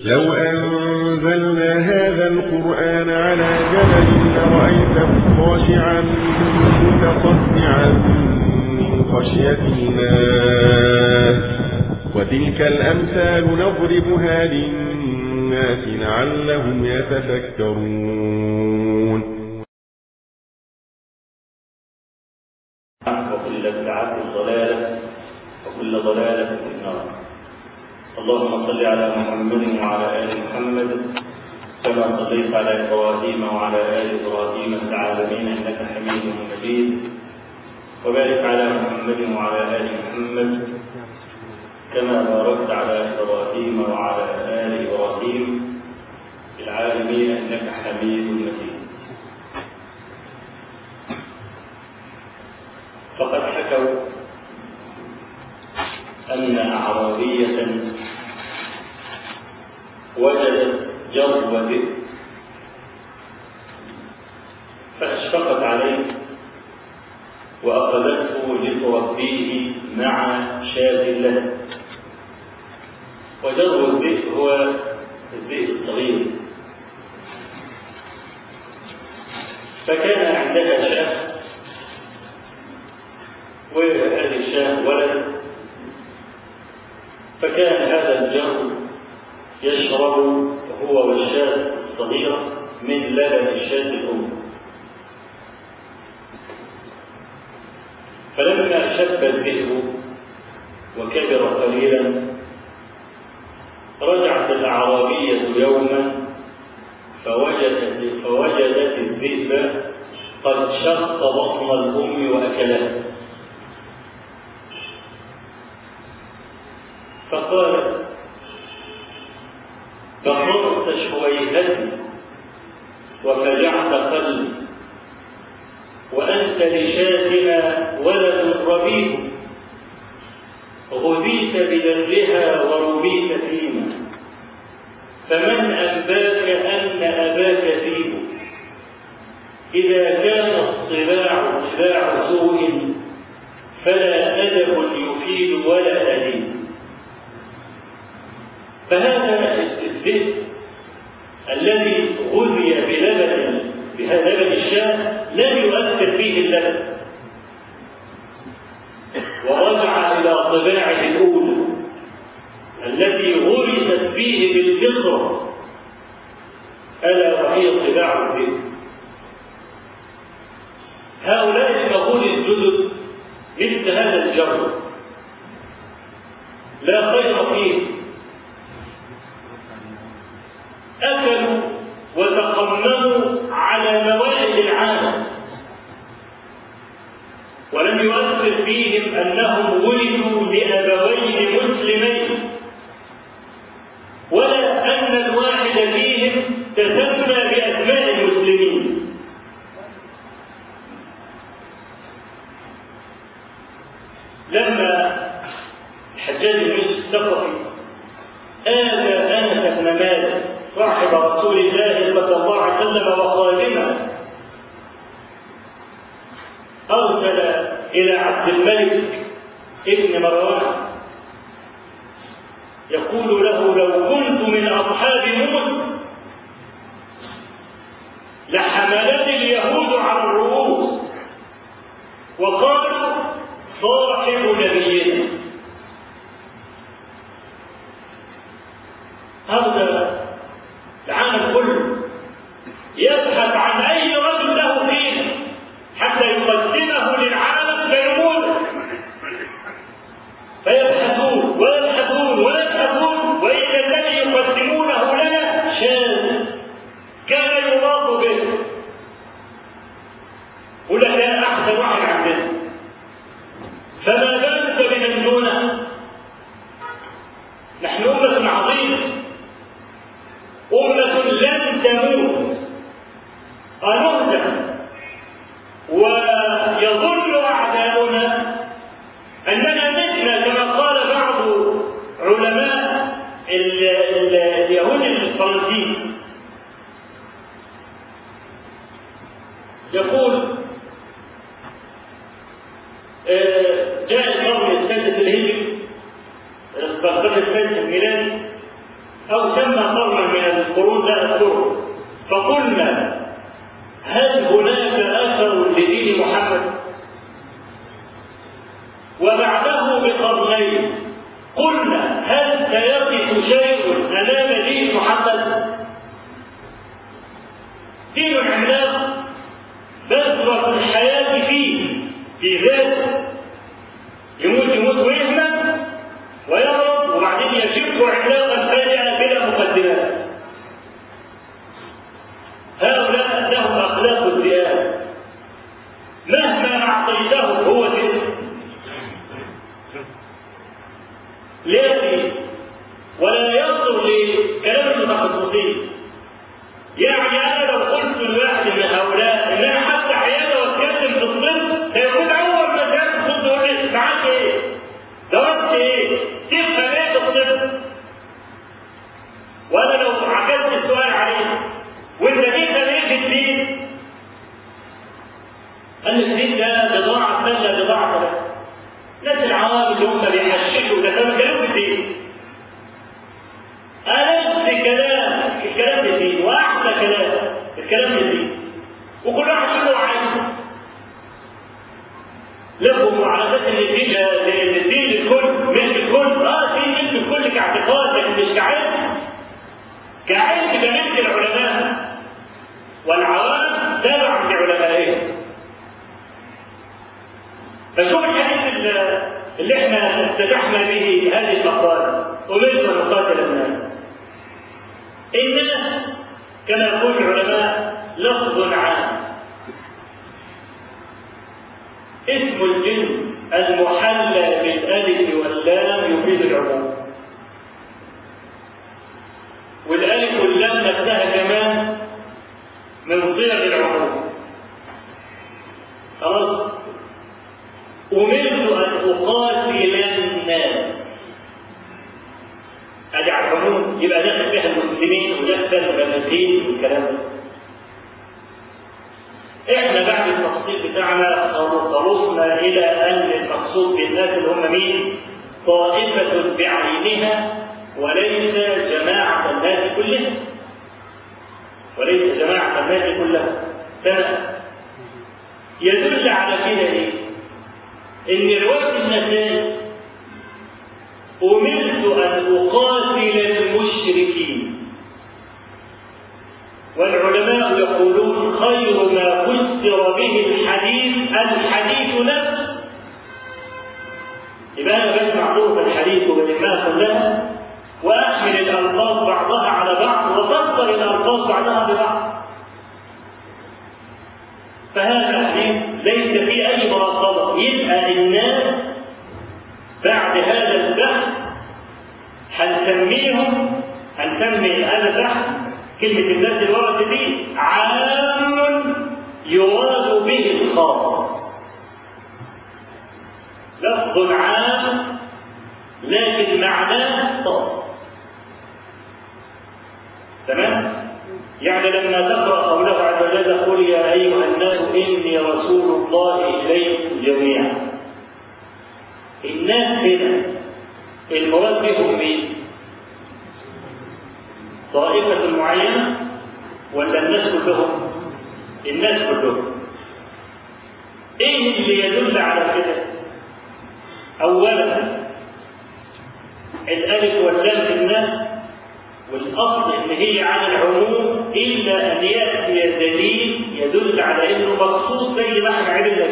لو أنزلنا هذا القرآن على جبل لرأيته خاشعا متصدعا من خشية الله وتلك الأمثال نضربها للناس لعلهم يتفكرون. وكل بدعة ضلالة وكل ضلالة في النار. اللهم صل على محمد وعلى آل محمد كما صليت على إبراهيم وعلى آل إبراهيم في العالمين إنك حميد مجيد، وبارك على محمد وعلى آل محمد كما باركت على إبراهيم وعلى آل إبراهيم في العالمين إنك حميد مجيد. فقد حكوا أن أعرابية وجدت جرب ذئب فأشفقت عليه وأخذته لتربيه مع شاة له. وجرب الذئب هو الذئب الصغير. فكان عندها شاة، وهذه الشاة ولد، فكان هذا الجرب يشرب هو والشاة الصغيرة من لبن الشاة الأم. فلما شب الذئب وكبر قليلا رجعت الأعرابية يوما فوجدت الذئب قد شق بطن الأم وأكلها. فقالت: بخرت شويهتي وفجعت قلبي، وأنت لشاتنا ولد ربيب، غذيت بدرها وربيت فينا، فمن أنباك أن أباك ذيب؟ إذا كان الصباع صباع سوء فلا أدب يفيد ولا أديب. فهذا الذئب الذي غذي بلبن الشاة لم يؤثر فيه اللبن، ورجع إلى طباعه الأولى التي غرست فيه بالفطرة، ألا وهي طباع الذئب. هؤلاء العقول الجدد مثل هذا الجرد لا خير فيه، أكلوا وتقمموا على موائد العالم، ولم يؤثر فيهم أنهم ولدوا لأبوين مسلمين، ولا أن الواحد فيهم تسمى بأسماء المسلمين. لما الحجاج بن يوسف الثقفي آذى أنس بن مالك صاحب رسول الله صلى الله عليه وسلم وخادمه، أرسل إلى عبد الملك ابن مروان يقول له: لو كنت من أصحاب موسى لحملني اليهود على الرؤوس وقالوا صاحب نبينا. هذا العالم كله يبحث عن أي رجل له دين حتى يقدمه للعالم كنموذج، فيبحثون ويبحثون ويبحثون، وإذا الذي يقدمونه لنا شاذ كان يضاف به، ولا كان أحسن واحد عندنا، فما بالك بمن دونه؟ نحن أمة عظيمة، أمة لن تموت، أنهزم. ويظن أعداؤنا أننا متنا كما قال بعض علماء اليهود الفرنسيين، يقول: جاء القرن السادس الهجري، القرن السادس الميلادي، أو سمى قرنا من القرون لا أذكره، فقلنا هل هناك أثر لدين محمد؟ وبعده بقرنين قلنا هل سيقف شيء أمام دين محمد؟ دين عملاق بذرة الحياة فيه في ذاته، يموت ويهمل ويهرب وبعدين يشب عملاقا فادعا بلا مقدمات. هؤلاء لهم أخلاق الذئاب، مهما أعطيته هو ذئب. لكن ولا ينظر لكلام المتخصصين. يعني أنا لو قلت لواحد من هؤلاء إن أنا حتى عيادة واتكلم في الطب هيكون أول ما جاءت الطب يقول لي معاك إيه؟ درست إيه؟ تفهم إيه في الطب؟ وأنا لو عكست السؤال عليه وأنت تفهم إيه في الدين؟ قال لي الدين ده بضاعة مالها بضاعة له. الناس العوام اللي هم بيحششوا ده كانوا كلام في الدين. ألف الكلام الدين وأحلى كلام الكلام الدين، وكل واحد له عايزه لكم على اساس ان الدين للكل مش للكل. الدين مش للكل كاعتقاد لكن مش كعلم. كعلم بمثل العلماء والعوام تبع لعلمائهم. فشوف الحديث اللي احنا افتتحنا به هذه المقاله أمرت أن نقاتل الناس. الناس كما يقول العلماء لفظ عام، اسم الجنس المحلى بالألف واللام يفيد العموم، والألف واللام نفسها كمان من صيغ العموم. خلاص؟ أمرت أن أقاتل الناس، هذه على العموم، يبقى داخل فيها المسلمين وداخل المنافقين والكلام ده. احنا بعد التفصيل بتاعنا خلصنا الى ان المقصود بالناس اللي هم مين؟ طائفة بعينها وليس جماعة الناس كلها. وليس جماعة الناس كلها. تمام. يدل على كده ايه؟ ان رواية النسائي أمرت أن أقاتل المشركين، والعلماء يقولون خير ما فسر به الحديث نفسه. يبقى أنا بسمع طرق الحديث وبجمعها كلها وأحمل الألفاظ بعضها على بعض وفسر الألفاظ بعضها ببعض. فهذا الحديث ليس فيه أي مراقبة. يبقى الناس بعد هذا البحث هنسمي هذا البحث كلمة الناس الورد دي عام يراد به الخاص. لفظ عام لكن معناه خاص. تمام؟ يعني لما تقرأ قوله عز وجل قل يا أيها الناس إني رسول الله إليكم جميعا. الناس هنا المراد بهم مين؟ طائفة معينة ولا الناس كلهم؟ الناس كلهم. ايه اللي يدل على كده؟ اولا الالف واللام في الناس، والاصل ان هي على العموم الا ان ياتي دليل يدل على انه مخصوص زي ما احنا عرفنا.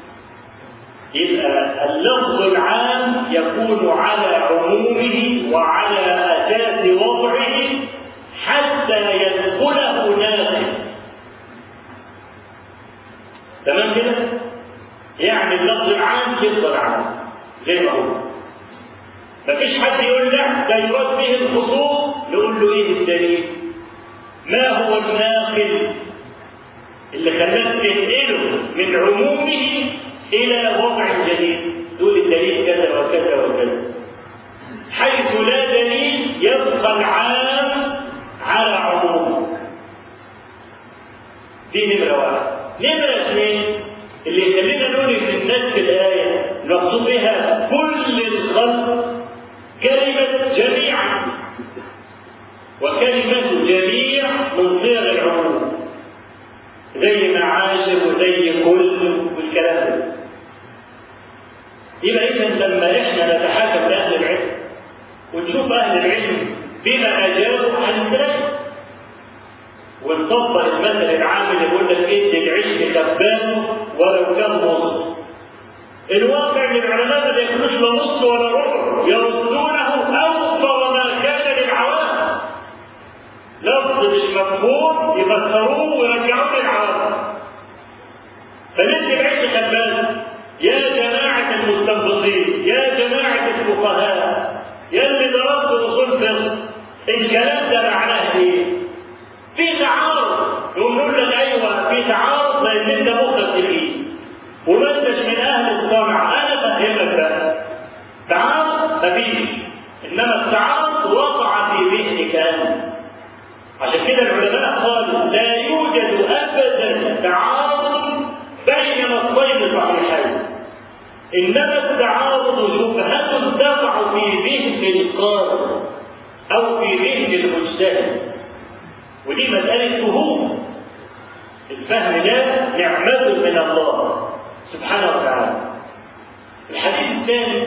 يبقى اللفظ العام يكون على عمومه وعلى اساس وضعه حتى يدخله ناقل. تمام كده؟ يعني اللفظ العام يفضل عام زي ما هو. مفيش حد يقول لا ده يراد به الخصوص، نقول له ايه الدليل؟ ما هو الناقل اللي خلاك تنقله من عمومه الى وضع جديد؟ تقول الدليل كذا وكذا وكذا. حيث لا دليل يبقى العام على عمومه. دي نمرة واحد. نمرة اثنين اللي يخلينا نقول ان الناس في الآية المقصود بها كل الخلق كلمة جميعا. وكلمة جميع من صيغ العموم، زي معاشر وزي كل والكلام ده. يبقى إذا لما إحنا نتحاكم لأهل العلم ونشوف أهل العلم بما أجابوا عن الثلاثة، ونطبق المثل العام اللي يقول لك ادي العلم كبانه ولو كان نص. الواقع ان العلماء ما ياكلوش لا نص ولا ربع، يردونه اوفر ما كان للعوام. لفظ مش مفهوم يفسروه ويرجعوه للعوام. فندي العلم كبانه يا جماعة المستنبطين، يا جماعة الفقهاء، يا اللي درستوا اصول فقه، الكلام ده معناه ايه؟ في تعارض. يقول لك ايوه في تعارض لان انت مخلص فيه وما انتش من اهل الصنع. انا فهمك بقى تعارض مفيش، انما التعارض وقع في ذهنك انت. عشان كده العلماء قالوا لا يوجد ابدا تعارض بين نصين صحيحين، انما التعارض شبهه تقع في ذهن القارئ او في ذهن المجتهد، ودي مسألة فهوم. الفهم ده نعمة من الله سبحانه وتعالى. الحديث الثاني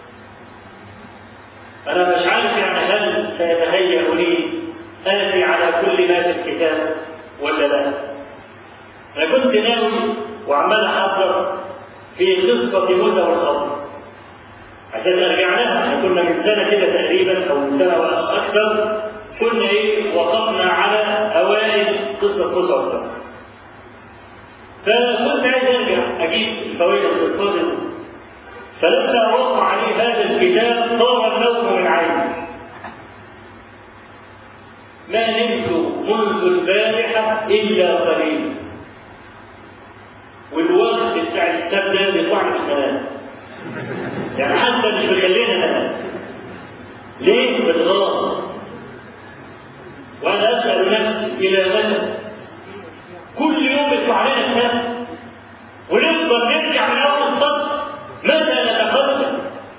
أنا مش عارف يعني هل سيتهيأ لي آتي على كل ما في الكتاب ولا لا. أنا كنت ناوي وعمال أحضر في قصة موسى والخضر عشان أرجع لها. احنا كنا من سنة كده تقريبا أو من سنة وأكثر كنا وقفنا على أوائل قصة موسى والخضر، فكنت عايز ارجع اجيب الفوائد الفاضله. فلما وقع عليه هذا الكتاب طار النوم من عيني. ما نمت منذ البارحه الا قليلا، والوقت بتاع الكتاب ده بيطلع في المنام، يعني حتى مش بيخلينا ننام. ليه؟ بالغلط. وانا اسال نفسي الى متى؟ كل يوم يطلع علينا كتاب ونفضل نرجع من اول الصف. متى نتقدم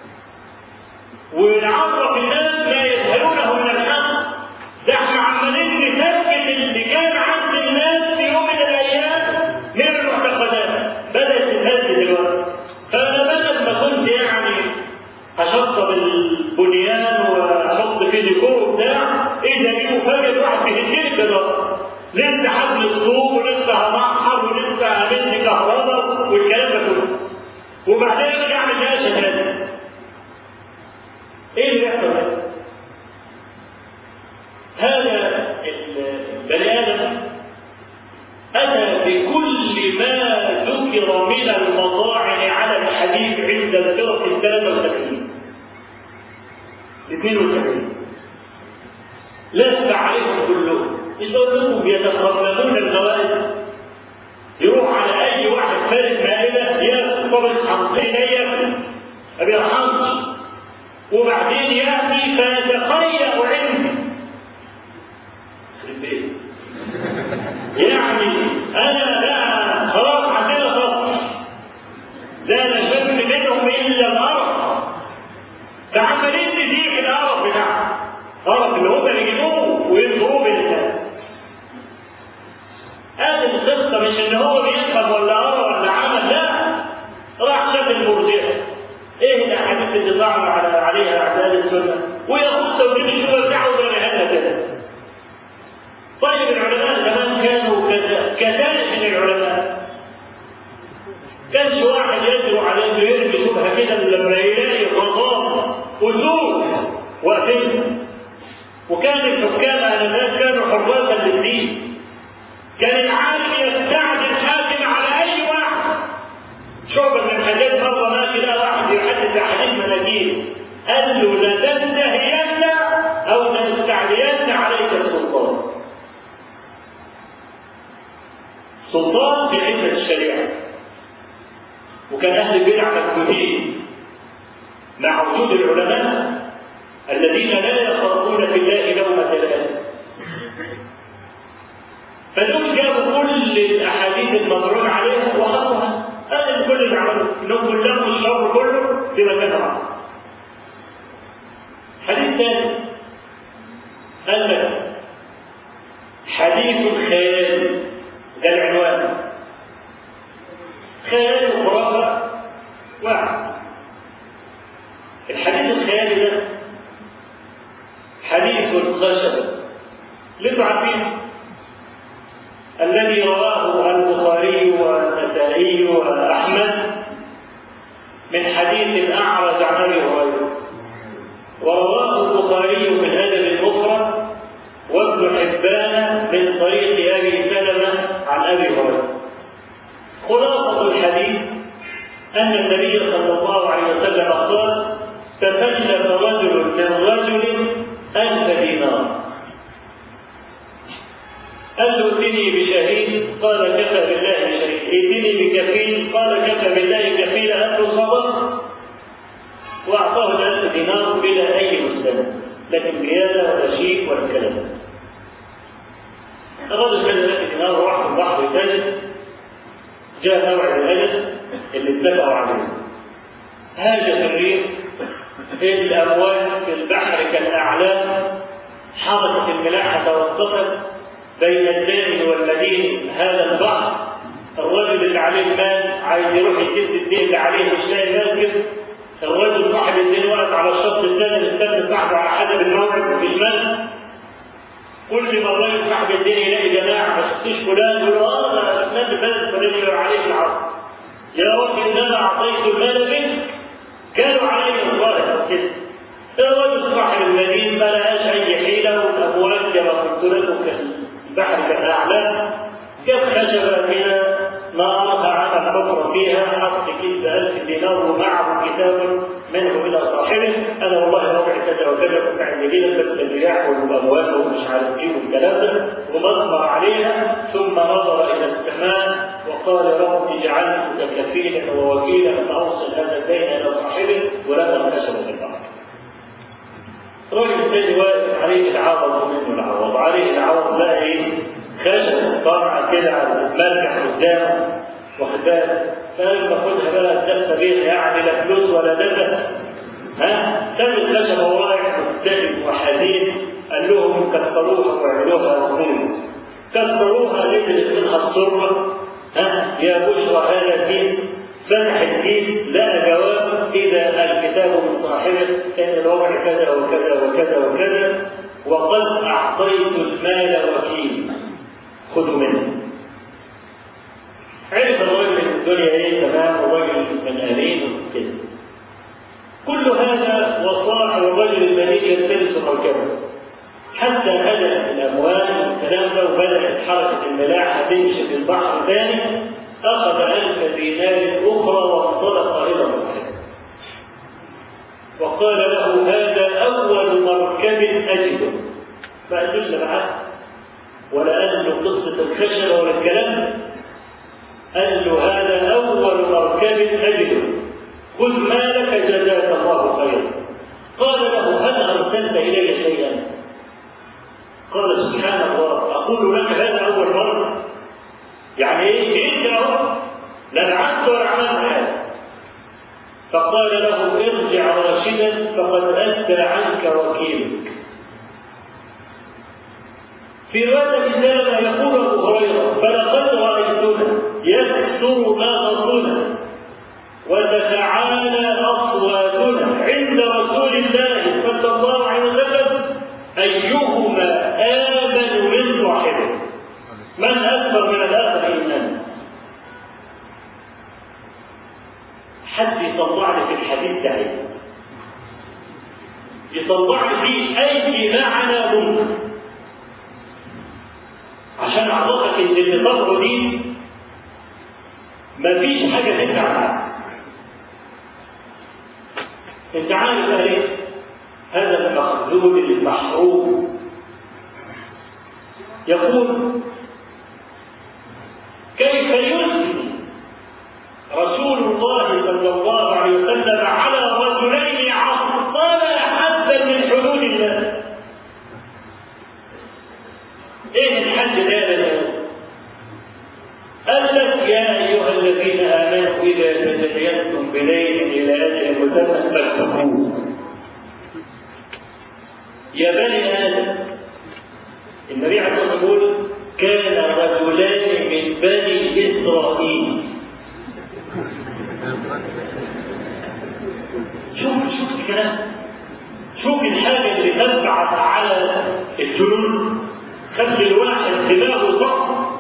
ونعرف الناس ما يجهلونه من الحق؟ ده احنا عمالين نثبت اللي كان عند الناس في يوم من الايام من المعتقدات. بدات الهز دلوقتي. فانا بدل ما كنت يعني اشطب البنيان واحط فيه ديكور وبتاع، اذا جه مفاجئ واحد بيهدني كده لسه حبل الصوب ولسه هنحر ولسه همد كهرباء والكلام ده كله، وبعدين يرجع من ده شهاده. ايه اللي يحصل ده؟ هذا البني ادم اتى بكل ما ذكر من المطاعن على الحديث عند الفرق 33 72 لست عليهم كلهم. إنهم يتقبلون الغوائب، يروح على أي واحد فارس مائلة ياخذ طبق حمصين ياكل ما بيرحمش، وبعدين يأتي فيتخيأ عنده. يعني أنا لا خلاص عندنا صبر، لا نشم منهم إلا القرف. فعمالين نزيح القرف بتاعهم، القرف اللي هم يجيبوه وينظروه بالله. هذه القصة مش ان هو بيفهم ولا قرا ولا عمل، لا، راح شاف المرجئة. ايه الاحاديث اللي ضعنا عليها اعداد السنة ويقول توجيه الشبهة بتاعه وبيعملها كده. طيب العلماء زمان كانوا كذلك من العلماء. كانش واحد يجرؤ على انه يرمي شبهة كده لما يلاقي غضاضة وزور واقفين. وكان الحكام انذاك كانوا حراسا للدين. كان العالم يستعجل الحاكم على اي واحد. شعبة من الحاجات مرة ماشي لها واحد يحدث احاديث مناجيل، قال له لتنتهين او لنستعلين عليك السلطان. سلطان في حكمة الشريعة. وكان اهل البدع مكتوبين مع وجود العلماء الذين لا يخافون في الله لومة لائم. فدول جابوا كل الاحاديث المطعون عليها وحطوها. قال كل اللي عملوه انهم كلهم الشر كله في مكان واحد. حديث ثاني قال لك حديث خيال، ده العنوان، خيال وخرافة واحد. الحديث الخيالي ده حديث الخشب اللي عارفين الذي رواه البخاري والنسائي وأحمد من حديث الأعرج عن أبي هريرة، ورواه البخاري في الأدب المفرد وابن حبان من طريق أبي سلمة عن أبي هريرة. خلاصة الحديث أن النبي صلى الله عليه وسلم قال: تكلف رجل من رجل 1000 دينار. قال له: ائتني بشهيد، قال: كفى بالله شهيد. ائتني بكفيل، قال: كفى بالله كفيل. قال له: صدق، واعطاه 1000 دينار بلا اي مسلم، لكن زياده ولا شيء ولا كلام. الرجل خد 1000 دينار وراح في البحر الثالث، جاء موعد الاجل اللي اتفقوا عليه، هاجت الريح، الامواج في البحر كالاعلام، حركت الملاحه توسطت بين الدين والمدين هذا البحر. الرجل اللي عليه المال عايز يروح يسد الدين اللي عليه مش لاقي مركب. الرجل صاحب الدين واقف على الشط الثاني مستني صاحبه على حسب الموعد مفيش مال. كل ما الراجل صاحب الدين يلاقي جماعه ما شفتش فلان يقول له: انا النبي فلان فلان يقول عليه العصر، يا راجل انما اعطيت المال منك، كانوا عليه الظاهر كده. الرجل صاحب المدين ما لقاش اي حيله، والامواج كما قلت لكم البحر كالأعلام، جاب خشبة كده نارها عمل حفرة فيها، حط كيس 1000 دينار ومعه كتاب منه إلى صاحبه: أنا والله موضع كذا وكذا كنت عند كده، بس الرياح والأمواج ومش عارف إيه والكلام ده، ومضمر عليها. ثم نظر إلى السماء وقال: رب اجعلني كفيلا ووكيلا فأوصل هذا الدين إلى صاحبه، ولقى الخشبة في البحر. راجل الثاني واقف عليه العوض ومنه العوض، عليه العوض بقى ايه؟ خشب طالعه كده على المرجح قدامه، واخد بالك؟ فقال: باخدها بقى الدفه بيها، يعني لا فلوس ولا دفه. ساب الخشبه ورايح مكتئب وحزين. قال لهم: كسروها واعملوها رسول. كسروها، نزلت منها الصره. يا بشرى هذا الدين. فتح الدين لقى جواب: إذا الكتاب من صاحبه إن الوضع كذا وكذا وكذا وكذا، وقد أعطيت المال وكيل، خذوا منه. عرف الرجل ان الدنيا ايه تمام، والرجل من اهلين وكده. كل هذا وصاح والرجل المدين يلتمس مركبه حتى هدأت الاموال والكلام ده، وبدأت حركة الملاحة تمشي في البحر ثاني. أخذ 1000 دينار أخرى وانطلق إلى صاحبه وقال له: هذا أول مركب أجده. ما قالوش لا معاه ولا قال له قصة الخشبة ولا الكلام، قال له: هذا أول مركب أجده، خذ مالك جزاك الله خيرا. قال له: هل أرسلت إلي شيئا؟ قال: سبحان الله، أقول لك هذا أول مرة. يعني إيه؟ أنت أهو لا دعمت ولا عملت هذا. فقال له: ارجع راشدا فقد أدى عنك وكيلك. في رواية سلمة يقول أبو هريرة: فلقد رأيتنا يكثر نغصنا وتتعالى أصواتنا عند رسول الله صلى الله عليه وسلم أيهما آمن من صاحبه، من أكبر من الآخر إيمانا. حد يطلع لي في الحديث ده، يطلع لي فيه أي معنى ممكن عشان أعرفك إن اللي طلعه دي مفيش حاجة تنفع معاك. أنت عارف ليه؟ هذا المخذول المحروم يقول: كيف يثني رسول الله صلى الله عليه وسلم على رجلين عطلا حدا من حدود الله؟ ايه الحد ده؟ قال لك: يا ايها الذين امنوا اذا تداينتم بليل الى اجل مسمى فاكتبوه. يا بني ادم، النبي عليه الصلاه والسلام يقول: كان رجلان من بني إسرائيل. شوف الكلام، شوف الحاجة اللي تبعث على الجنون، خلي الواحد دماغه صح.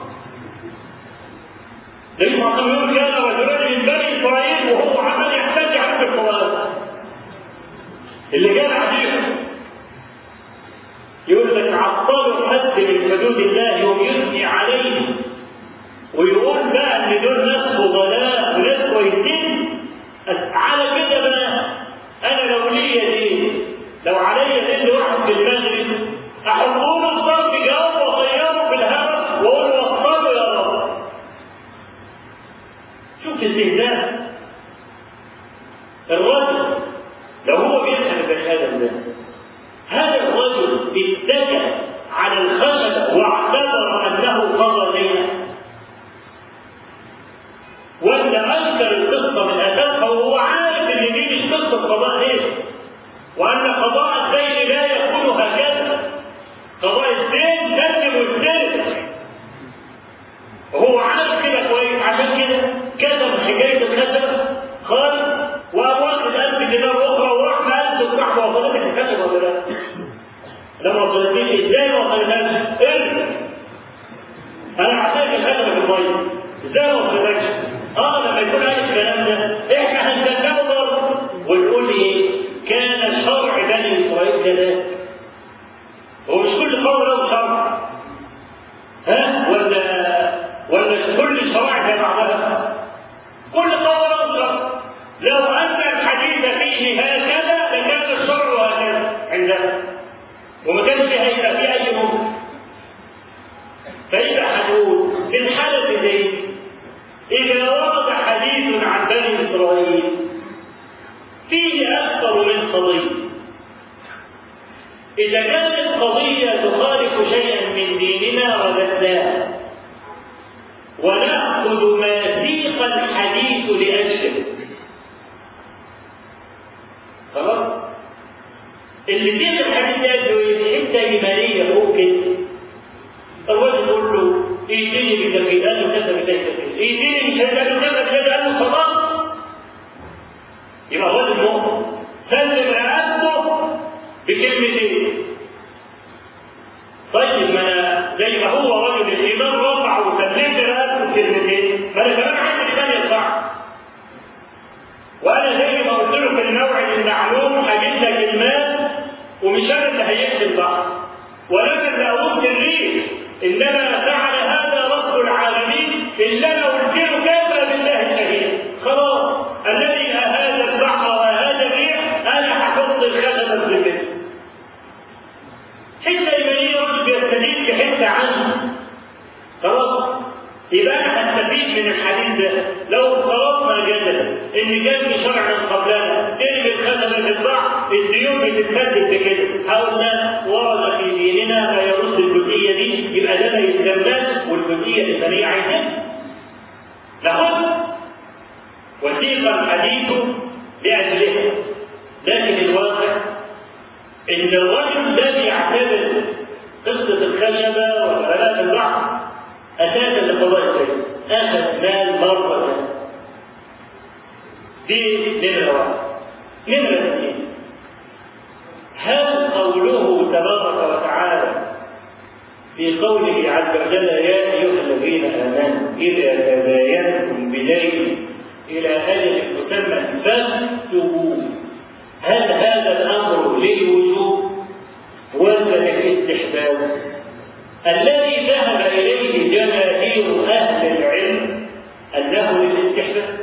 ليس معصوم يقول كان رجلان من بني إسرائيل وهو عمال يحتاج عند القرآن اللي جاء عليهم، يقول لك عطلوا حد من حدود الله ويثني عليه ويقول بقى ان دول ناس فضلاء وناس كويسين. على كده بقى انا لو ليا دين، لو عليا دين واحد في المغرب احطه له الضرب جواب واطيره في الهواء واقول له وصله يا رب. شوف استهزاء الرجل لو هو بيفهم البني ادم ده. هذا الرجل اتكى على الخشب واعتبر انه قضى دينه، ولا انكر القصه من اساسها وهو عارف ان دي مش قصه قضاء دين، وان قضاء الدين لا يكون هكذا. قضاء الدين كذب واستلف، وهو عارف كده كويس، عشان كده كتب حكايه الخشب خالص وابواب الالف دينار اخرى وراح مال الصحبه وصلت الخشب ولا لا؟ لما وصلتني ازاي ما وصلتهاش؟ انا هعطيك الخشبه في الميه ازاي ما وصلتكش؟ لما يكون عارف الكلام ده احنا هنكلمه برضه ونقول ايه؟ كان شرع بني اسرائيل كذلك. هو مش كل قول له شرع، ولا كل الشرائع زي بعضها؟ كل قول له شرع. لو ان الحديث فيه هكذا لكان الشرع هكذا عندنا، وما كانش هيبقى فيه اي منكر. فاذا هنقول في الحاله دي إذا ورد حديث عن بني إسرائيل فيه أكثر من قضية، إذا كانت القضية تخالف شيئا من ديننا رددناها ونأخذ ما سيق الحديث لأجله. خلاص؟ اللي سيق الحديث لأجله حتة إيمانية فوق كده. الرجل يقول له ايديني بتكفير، قال له كذا بتكفير، ايديني مش قال له كذا كذا، قال له خلاص. يبقى الرجل مؤمن سلم رقبته بكلمتين. طيب ما زي ما هو رجل الايمان رفع وسلمت رقبته بكلمتين، فانا كمان عندي ايمان يرفع. وانا زي ما قلت له في الموعد المعلوم هجيب لك المال ومش انا اللي هيكتب بعض، ولكن لاقول الريح انما فعل هذا رب العالمين اللي انا قلت له كفى بالله الشهيد. خلاص الذي اهاد البحر واهاد الريح انا هحط الخشبه في البيت. حته ايمانيه رجل بيستفيد في حته عنه. خلاص يبقى انا هستفيد من الحديث ده. لو فرضنا جدلا ان كان في شرع من قبلنا ترمي الخشبه في البحر الديون بتتسدد بكده، هقول لا ورد في ديننا ما يرد الجزئيه دي، يبقى ده ما يستمدش والجزئيه الثانيه عايزينها ناخدها وثيق الحديث لاجلها. لكن الواقع ان الرجل لا يعتبر قصه الخشبه ولا في البحر اساسا لقضاء الدين، اخذ مال مره. دي نمره واحد. نمره اثنين، هل قوله تبارك وتعالى في قوله عز وجل يا ايها الذين امنوا اذا تباينتم بدين الى اجل مسمى فاكتبوه، هل هذا الامر للوجوب ولا للاستحباب؟ الذي ذهب اليه جماهير اهل العلم انه للاستحباب.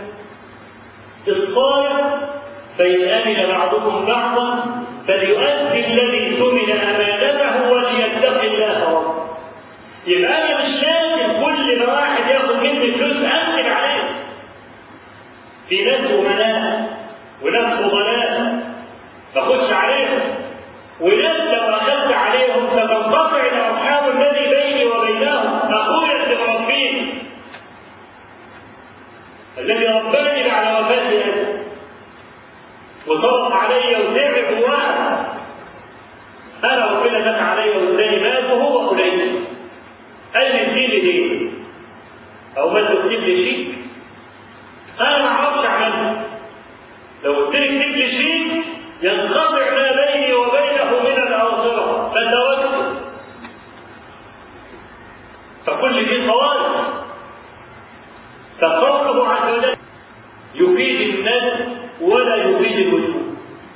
الصالح فان امن بعضكم بعضا فليؤدي الذي ثمن امانته وليتق الله ربه. يبقى انا مش لازم كل ما واحد ياخد مني فلوس امسك عليه. في ناس امناء وناس فضلاء ما اخدش عليهم، وناس لو اخذت عليهم ستنقطع الارحام الذي بيني وبينهم. اخويا اللي مربيني الذي رباني على وفاتي وصرف علي وتعب واحد، انا ربنا مات علي والثاني مات وهو قليل، قال لي اديني ليه؟ او ما تكتب لي شيك. انا ما اعرفش اعملها. لو قلت لي اكتب لي شيك ينقطع ما بيني وبينه من الاوصره فتوكل. فكل دي طوارئ. فقوله عز وجل يفيد الناس ولا يفيد الوجود.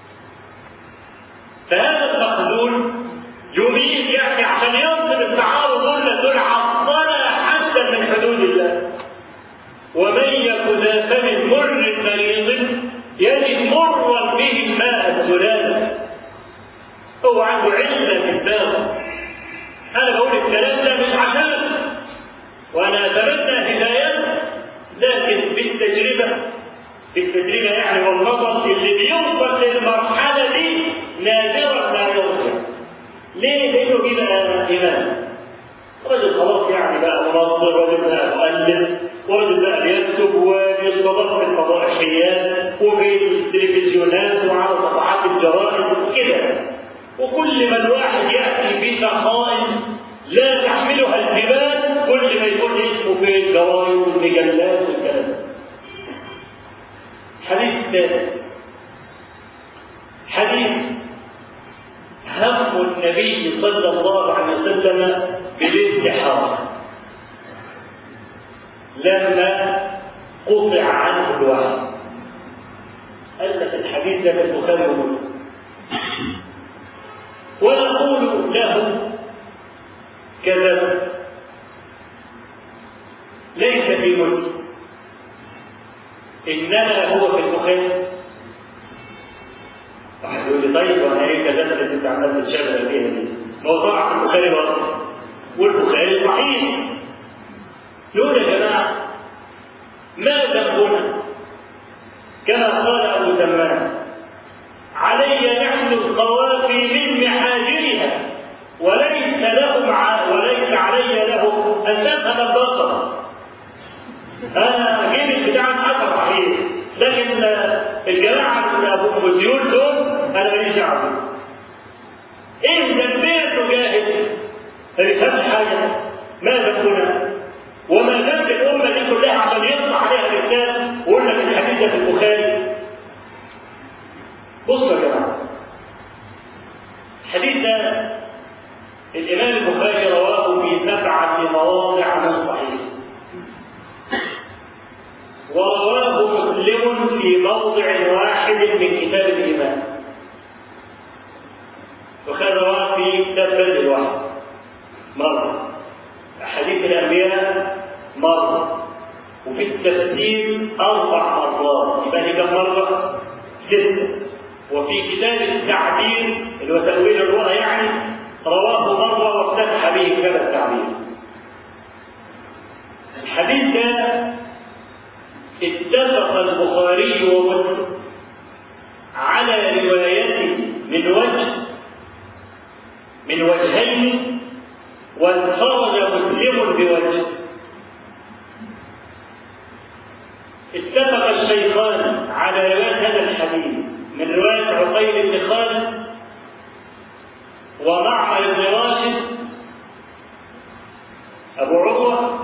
فهذا المقدور يريد يعني عشان ينصب التعارض قلنا دول عطلة حتى من حدود الله. ومن يك ذا فم مر مريض يجد مرا به الماء الزلال. هو عنده علة في الدار. انا بقول الكلام ده مش عشان وانا اتمنى هدايته، لكن بالتجربه يعني والنظر اللي بيوصل للمرحله دي نادرا ما يرجع. ليه؟ لانه بيبقى ايمان. رجل خلاص يعني بقى منظر، رجل بقى مؤلف، ورجل بقى بيكتب وبيستضاف في الفضائيات وفي التلفزيونات وعلى صفحات الجرائد وكده. وكل ما الواحد ياتي بسخائر لا تحملها الجبال كل ما يكون اسمه في الجرائد والمجلات والكلام. حديث ثالث، حديث هم النبي صلى الله عليه وسلم بالانتحار لما قطع عنه الوحي. قال لك الحديث ده في البخاري ومسلم. ونقول له كذب ليس في ملك، انما هو في البخاري. واحد يقول لي طيب وانا ايه كذبت اللي انت عمال تشغل فيها دي؟ موضوع في البخاري برضه والبخاري صحيح. نقول يا جماعه ما ذنبنا؟ كما قال ابو تمام علي نحن القوافي من محاجرها وليس علي له ان تفهم البصر. انا جيب بتاع حسن صحيح، لكن الجماعه ابو الديون دول انا ماليش دعوه. ايه ذنبته جاهل؟ ما بيفهمش حاجه. ما ذنبنا؟ وما ذنب الامه دي كلها عشان يطلع عليها الانسان ويقول لك الحديث ده في البخاري. بصوا يا جماعه، الحديث ده الامام البخاري رواه في 7 مواضع من صحيح، ورواه مسلم في موضع واحد من كتاب الايمان، وكان رواه في كتاب بدء الوحي مره، حديث الانبياء مره، وفي التفسير 4 مرات. يبقى دي كم مره؟ 6. وفي كتاب التعبير اللي هو تأويل الرؤى يعني رواه مرة وافتتح به كتاب التعبير. الحديث ده اتفق البخاري ومسلم على روايته من وجهين، وانفرد مسلم بوجه. اتفق الشيخان على رواية هذا الحديث من رواية عقيل بن خالد ومعمر بن راشد أبو عروة،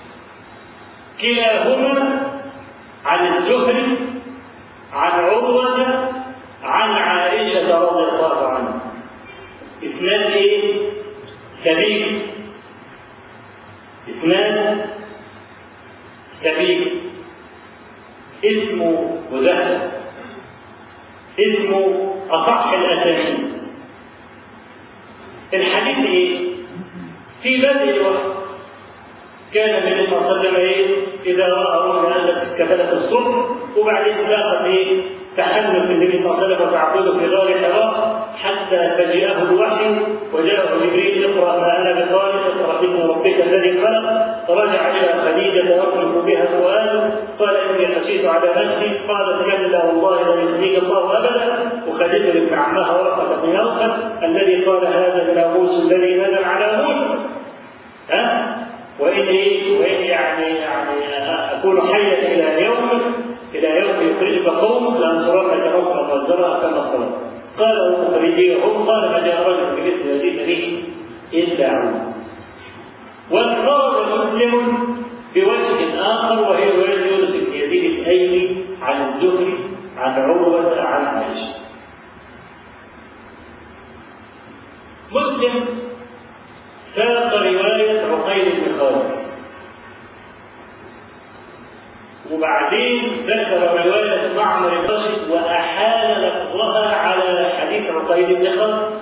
كلاهما عن الزهري عن عروة عن عائشة رضي الله عنها. اثنان ايه؟ سبيل. اثنان سبيل. اسمه مذهب، اسمه أصح الأسانيد. الحديث ايه؟ في بدء الوحي كان النبي صلى الله عليه وسلم ايه؟ اذا راى رؤيا كفلت الصبح، وبعدين لاقت ايه؟ تحنث النبي صلى الله عليه وسلم وتعبده في غار حراء حتى فجاءه الوحي وجاءه جبريل اقرا ما انا بقارئ اقرا باسم ربك الذي خلق. فرجع الى خديجه يطلب بها سؤاله قال اني خشيت على نفسي، قالت كلا والله لا يخزيك الله ابدا. وخديجه بنت عمها ورقه بن نوفل الذي قال هذا الناموس الذي نزل على موسى. وإن يعني أكون حيا إلى يوم يخرجك قوم لأنصرك حكما والزرع كما قال. قال المخرجين هم قال فجاء رجل بمثل يزيد به إلا عون. وانفرد مسلم بوجه آخر وهي رواية يونس بن يزيد الأيلي عن الزهري عن عروة عن عائشة. مسلم ساق رواية عقيل بن خالد، وبعدين ذكر رواية معمر الراشد وأحال لفظها على حديث عقيل بن خالد،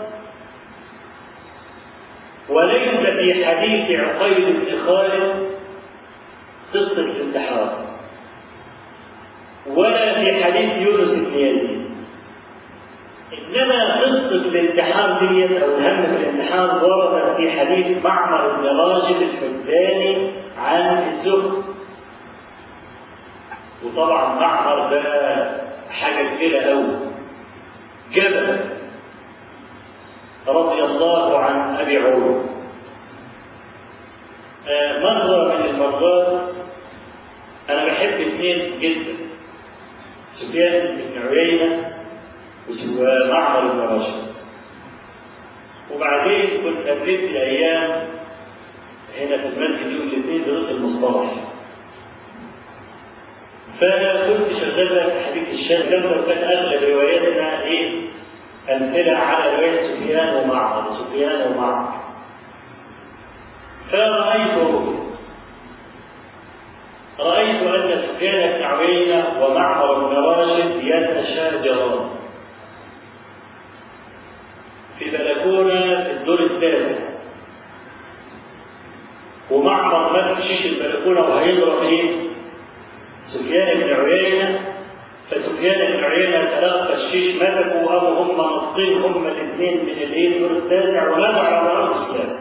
وليس في حديث عقيل بن خالد قصة الانتحار، ولا في حديث يونس بن يزيد، إنما قصة الانتحار ديت أو الهم في الانتحار وردت في حديث معمر بن راشد الحداني عن الزهري. وطبعا معمر ده حاجة كبيرة أوي، جبل رضي الله عن أبي عروة. مرة من المرات أنا بحب اثنين جدا، سفيان بن عيينة ومعمر بن راشد. وبعدين كنت قبلت الأيام هنا في المسجد يوم الاثنين دروس المصطلح، فكنت شغال في حديث الشام وكان أغلب رواياتنا أمثلة على رواية سفيان ومعمر. رأيت أن سفيان بن عيينة ومعمر بن راشد يتشاجران في بلكونة في الدور الثالث، ومعمر ما تمشيش البلكونة وهيضرب سفيان بن عيينة، فسفيان بن عيينة تلقى الشيش مسكوا وقاموا هم نصين هم الاثنين من الدور التاسع ونزعوا على رأس سفيان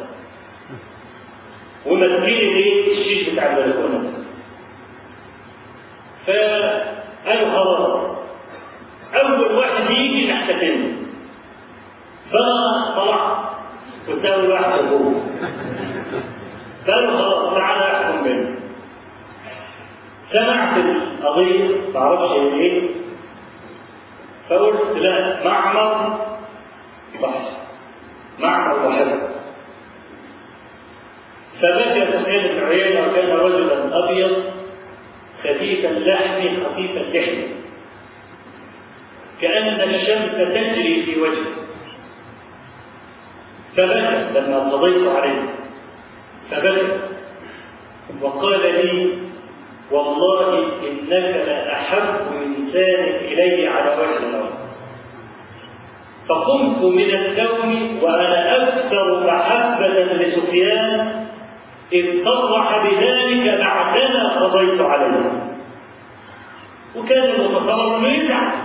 ومسكين الشيش بتاع البلكونة. فقالوا خلاص أول واحد يجي نحتفل، فأنا طلعت كنت أول واحد أقول، قالوا خلاص تعالى أحكم بيننا. سمعت القضية ما أعرفش إيه، فقلت لا معمر وحده. فبكى سفيان بن عيينة وكان رجلا أبيض خفيف اللحم خفيف اللحم كأن الشمس تجري في وجهه، فبكى لما قضيت عليه، فبكى وقال لي والله إنك لأحب إنسان إلي على وجه الأرض. فقمت من النوم وأنا أكثر محبة لسفيان إذ صرح بذلك بعدما قضيت عليه. وكان المتصور انه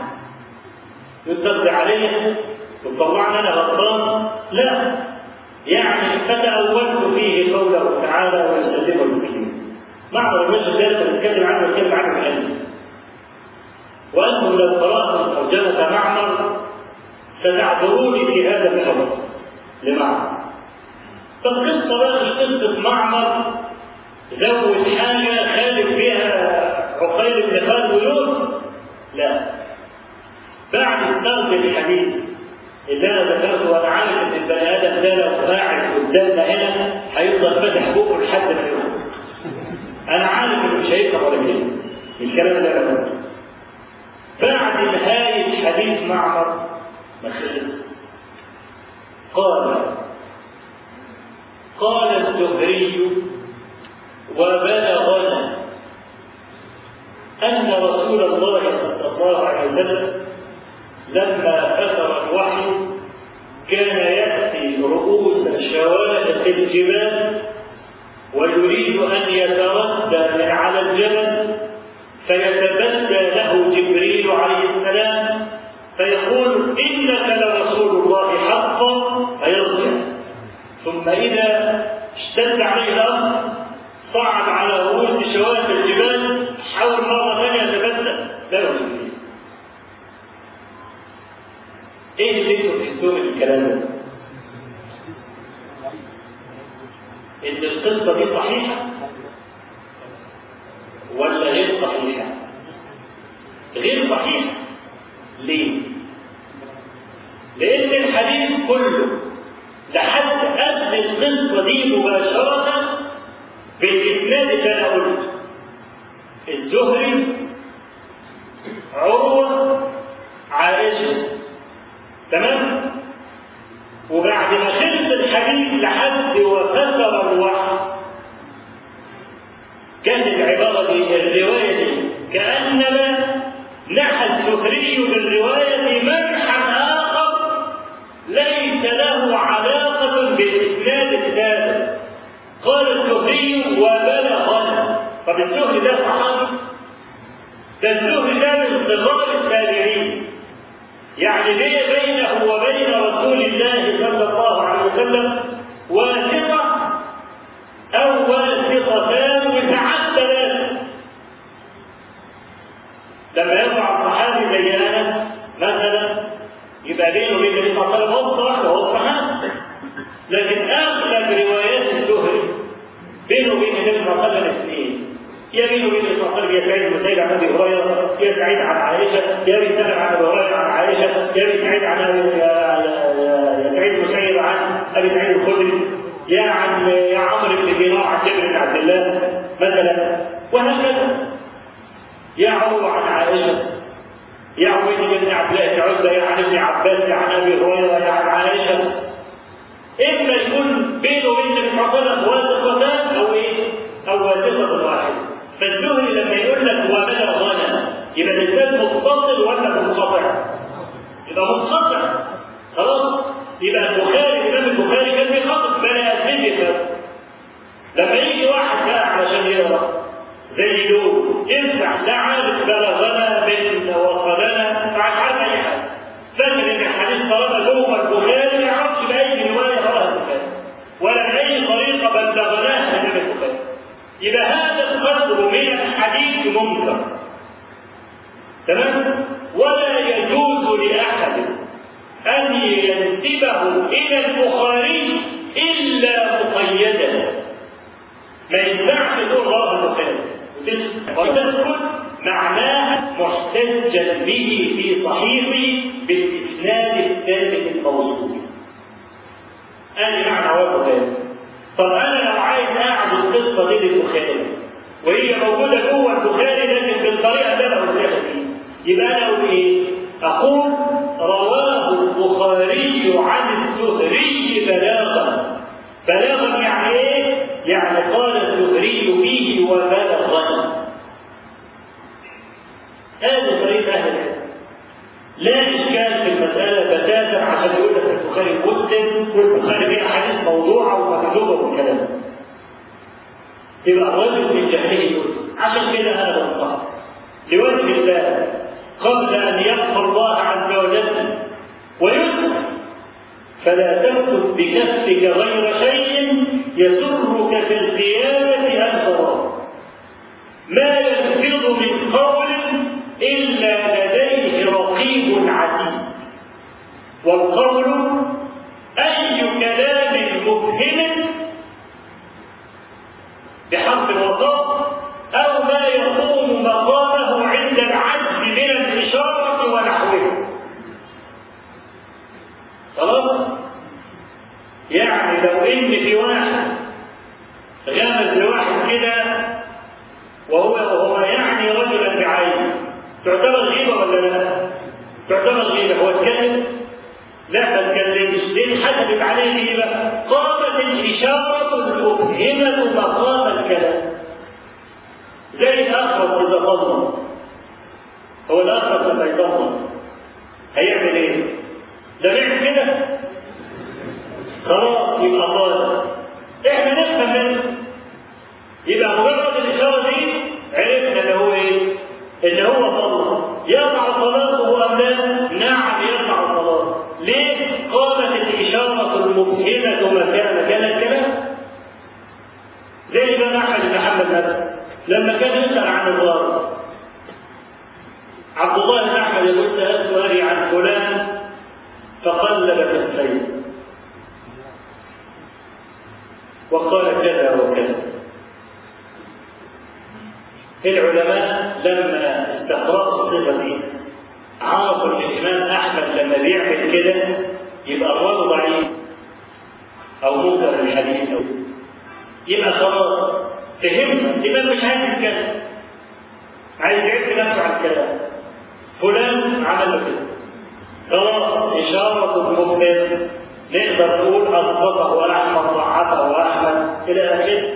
يزعل عليه وطلعنا انا غلطان، لا يعني فتأولت فيه قوله تعالى ويسلمه المسلمين. معمر المسجد ده نتكلم عنه وكلمة عنه الحديث، وأنتم لو قرأتم ترجمة معمر ستعذروني في هذا الحديث لمعمر. فالقصة بقى قصة معمر زود حاجة خالف بها عقيل بن خالد ويونس، لا بعد الطرد الحديث اللي انا ذكرته وانا عارف ان البني ادم ده لو قاعد قدامنا هنا هيفضل فاتح بقه لحد ما يموت. انا عارف انه مش هيفهم ولا كلمه الكلام ده انا بعد نهايه حديث معمر ما خلص قال الزهري وبلغنا أن رسول الله صلى الله عليه وسلم لما أثر الوحي كان يأتي رؤوس شوارق الجبال ويريد أن يتردى من على الجبل فيتبدى له جبريل عليه السلام فيقول إنك لرسول الله حقا فيرجع، ثم إذا اشتد عليه الأمر صعد على رؤوس شوارق الجبال حاول مرة ثانية يتبدى له جبريل. ايه اللي انتم تحسوه من الكلام ده؟ ان القصه دي صحيحه ولا غير صحيحه؟ غير صحيحه. ليه؟ لان الحديث كله لحد قبل القصه دي مباشره بالإسناد اللي أنا قلت الزهري عروة عائشة، تمام؟ وبعد ما خلص الحديث لحد وكسر الوحي كانت العبارة دي الرواية دي كأنما نحى الزهري بالرواية منحا آخر ليس له علاقة بالإسناد الثابت. قال الزهري وبلغنا. طب الزهري ده صحابي؟ ده الزهري ده من صغار التابعين، يعني بينه وبين رسول الله صلى الله عليه وسلم واسطة أو واسطتان وساعات ثلاثة. لما يرفع الصحابي زي أنا مثلا يبقى بينه وبين النبي صلى الله عليه وسلم وسطة واحدة وهو الصحابي، لكن أغلب روايات الزهري بينه وبين النبي صلى الله عليه وسلم اثنين، يا بينه وبين النبي صلى الله عليه وسلم يا سعيد بن مسيب عن أبي هريرة، يا سعيد عن عائشة، يا بن سلمة عن أبي هريرة عن عائشة، يا بن سعيد عن يا سعيد بن مسيب عن أبي سعيد الخدري، يا عمرو بن دينار عن جابر بن عبد الله مثلا، وهكذا. يا عروة عن عائشة، يا عبيد بن عبد الله بن عتبة، يا عن ابن عباس، يا عن أبي هريرة، يا عن عائشة. إما يكون بينه وبين النبي صلى الله عليه وسلم واسطتان أو إيه؟ أو واسطة واحدة. فالزهري لما يقول لك وبلغنا يبقى الإسناد متصل ولا منقطع؟ يبقى منقطع. خلاص؟ يبقى البخاري الإمام البخاري كان بيخاطب بني آدمين. لما يجي واحد بقى علشان يقرأ زي دول ينفع لا عارف بلغنا بين وصلنا مش عارف أي حاجة، فاكر إن الحديث طالما جوه البخاري ما يعرفش بأي رواية رواها البخاري ولا بأي طريقة بلغناها من البخاري، يبقى هذا القدر من الحديث منكر. تمام؟ ولا يجوز لأحد أن ينسبه إلى البخاري إلا مقيدا. ما ينفعش تقول رواه البخاري وتذكر معناها محتجا به في صحيحه بالإسناد الثابت الموصول. أنا معنى رواه البخاري. طب أنا لو عايز أعمل القصة دي للبخاري وهي موجودة جوه البخاري لكن بالطريقة اللي أنا قلتها دي، يبقى أنا أقول إيه؟ أقول رواه البخاري عن الزهري بلاغا. بلاغا يعني إيه؟ يعني قال الزهري فيه وبلغا. هذه طريقة أهل العلم. لا إشكال في المسألة بتاتا عشان يقول لك البخاري مسلم والبخاري فيه أحاديث موضوعة ومكذوبة والكلام. يبقى الرجل من جهله عشان كده أنا بنصح لوجه الله قبل أن يغفر الله عز وجل ويسر فلا تكتب بكفك غير شيء يسرك في القيامة أكثر. ما يلفظ من قول إلا لديه رقيب عتيد، والقول أي كلام مبهم بحرف الوسط أو ما يقوم مقامه عند العجز من الإشارة ونحوه. خلاص؟ يعني لو إن في واحد غمز لواحد كده وهو يعني رجلا بعين تعتبر غيبة ولا لا؟ تعتبر غيبة. هو اتكلم؟ لا ما اتكلمش. ليه حسبت عليه غيبة؟ قامت الإشارة المبهمة مقام الكلام. زي الأخرس إذا ضمن. هو الأخرس لما يضمن هيعمل إيه؟ ده بيعمل كده؟ خلاص يبقى ضال. إحنا نفهم منه. يبقى مجرد الإشارة دي عرفنا اللي هو إيه؟ اللي هو صلى. يقع صلاته أم لا؟ نعم يقع الصلاة. ليه؟ قامت الإشارة المبهمة مكان الكلام. زي الإمام أحمد بن حنبل مثلا لما كان يسأل عن الغار، عبد الله بن أحمد يقول سألت أبي عن فلان فقلب كفيه وقال كذا وكذا. العلماء لما استقرأوا الصفة دي عرفوا ان الإمام أحمد لما بيعمل كده يبقى الراوي ضعيف أو منكر الحديث، يبقى خلاص فهمنا الإمام مش عايز يتكلم، عايز يعد نفسه على الكلام. فلان عمل كده، خلاص إشارة مبهمة، نقدر نقول أضبطه أحمد، ضعفه أحمد، إلى آخره.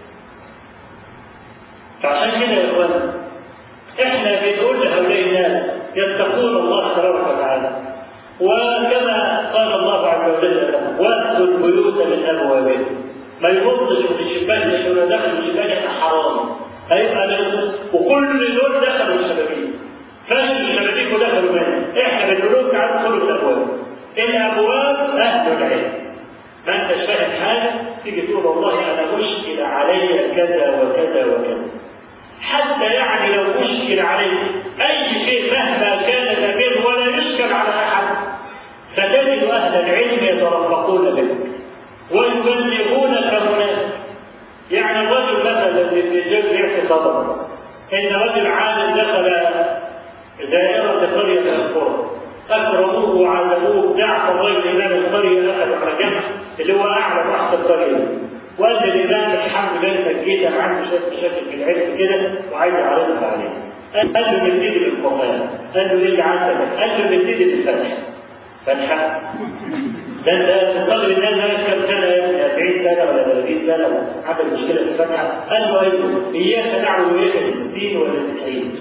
فعشان كده يا إخوانا إحنا بنقول لهؤلاء الناس يتقون الله تبارك وتعالى، وكما قال الله عز وجل لهم: وأتوا البيوت من أبوابها. ما يبصش من الشباك يقول دخل الشباك احنا حرام، هيبقى له. وكل دول دخلوا الشبابيك، فاشل الشبابيك ودخلوا منها. احنا بنقول لك عن كل الابواب. الابواب اهل العلم، ما انتش فاهم حاجه تيجي تقول والله انا مشكل علي كذا وكذا وكذا، حتى يعني لو مشكل عليك اي شيء مهما كان كبير ولا يشكل على احد، فتجد اهل العلم يترفقون بك ويبلغونك مناسك. يعني الرجل مثلا اللي يحكي صدره ان رجل عالم دخل دائره قريه من القرى، اكرموه وعلموه، دعا الرجل امام القريه اخذ على جنب اللي هو اعلى واحد القريه، وقال للامام الحمد لله انك جيت، انا عندي شويه مشاكل في العلم كده وعايز اعرضها عليك. قال له نبتدي بالقران، قال له ليه عندك؟ قال له نبتدي بالفتح. فتحه ده انت تقدر الناس هذا كم سنه يا ابني؟ 40 سنه ولا 30 سنه عندك مشكله في الفتحه؟ قال له ايوه، اياك نعبد واياك نستعين ولا نستعين.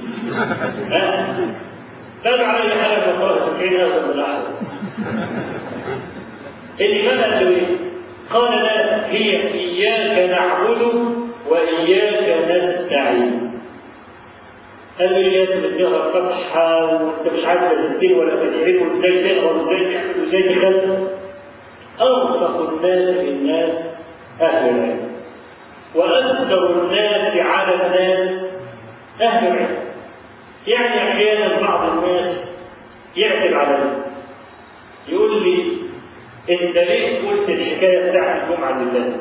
لا علي حاجه من قال 70 هذا من الاحد. الامام قال له ايه؟ قال لا، هي اياك نعبد واياك نستعين. قال له اياك بتقرا الفتحه وانت مش عارف تستعين ولا تدعي وازاي تقرا وازاي تعمل وازاي تخلص. أرفق الناس بالناس أهل العلم، وأكثر الناس على الناس أهل العلم. يعني أحيانا بعض الناس يعتب علي، يقول لي أنت ليه قلت الحكاية بتاعت الجمعة لله؟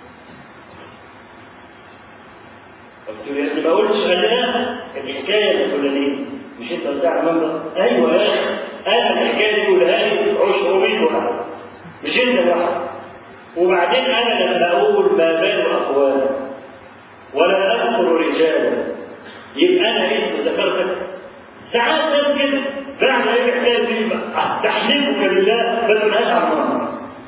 قلت له أنت ما قلتش أنا الحكاية الفلانية، مش أنت بتاع المنبر؟ أيوه يا أخي، أنا الحكاية دي قولها لي 200 واحد، مش انت لوحدك. وبعدين انا لما اقول ما بال اقوام ولا اذكر رجالا، يبقى انا اسم ذكرتك. ساعات ناس كده بعد ما يحتاج تحليفك لله ما تقولهاش على المنبر.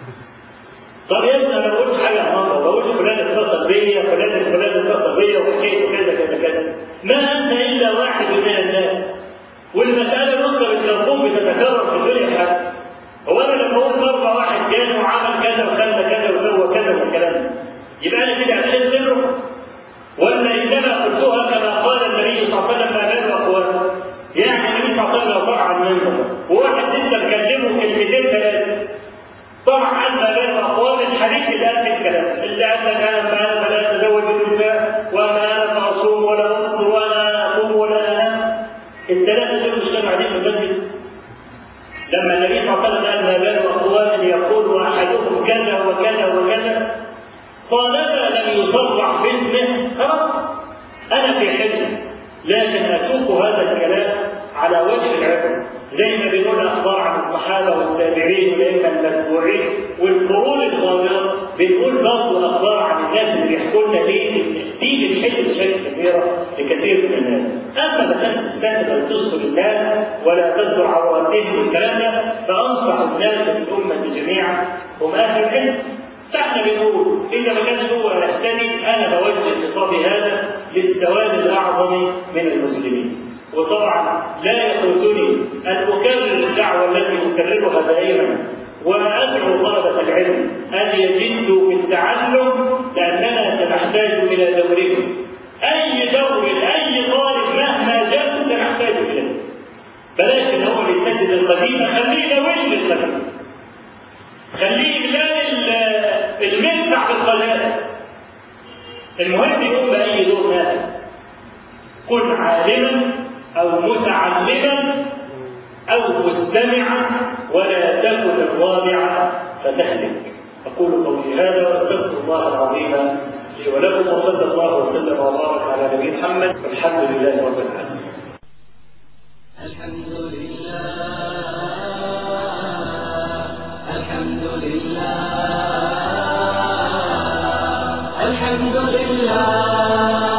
طب يا ابني انا قلت حاجه على المنبر، بقول فلان اتصل بيا، فلان اتصل بيا وحكيت وكذا كذا كذا. ما انت الا واحد من الناس، والمساله نقطه بالترقم بتتكرر في الدنيا حتى. هو انا لما اقول مره واحد كان وعمل كذا وخلى كذا وسوى كذا والكلام، يبقى انا كده عشان سره؟ ولا انما قلتها كما قال النبي صلى الله عليه وسلم: ما بال اقوام. يعني النبي صلى الله عليه وسلم لو طلع عن منبر وواحد لسه مكلمه كلمتين ثلاثه، طبعا عن ما بال اقوام الحديث اللي قال في الكلام، اللي قال لك انا فلا اتزوج بالنساء وما انا معصوم ولا افطر ولا اقوم ولا انام. الثلاثه دول مش كانوا قاعدين في المسجد لما النبي صلى الله عليه وسلم قال: ما بال اقوام يقول احدهم كذا وكذا وكذا، طالما لم يصرح باسمه خلاص انا في حلم. لكن اسوق هذا الكلام على وجه العبره، زي ما بنقول اخبار عن الصحابه والتابعين والائمه المتبوعين والقرون الخاضره، بنقول برضه اخبار عن الناس اللي بيحكوا لنا دي الحلم شيء كبيره لكثير من الناس. اما مثلا تستند تصدر الناس ولا تصدر عوراتهم والكلام ده، فانصح الناس بالامه جميعا هم اهل العلم. فاحنا بنقول اذا ما كانش هو يهتدي، انا بوجه خطابي هذا للسواد الاعظم من المسلمين. وطبعا لا يفوتني ان اكرر الدعوه التي اكررها دائما، وادعو طلبه العلم ان يجدوا في التعلم، لاننا سنحتاج الى دورهم. اي دور لاي طالب مهما جاء سنحتاج اليه. بلاش ان هو يسدد القديم، خليه يوجد القديم، خليه المنفع في القناه. المهم يقوم باي دور نافع. كن عالما او متعلما او مستمعا، ولا تكن الرابعه فتهلك. اقول قولي هذا واستغفر الله العظيم لي ولكم، وصلى الله وسلم وبارك على نبينا محمد، والحمد لله رب العالمين. الحمد لله الحمد لله. الحمد لله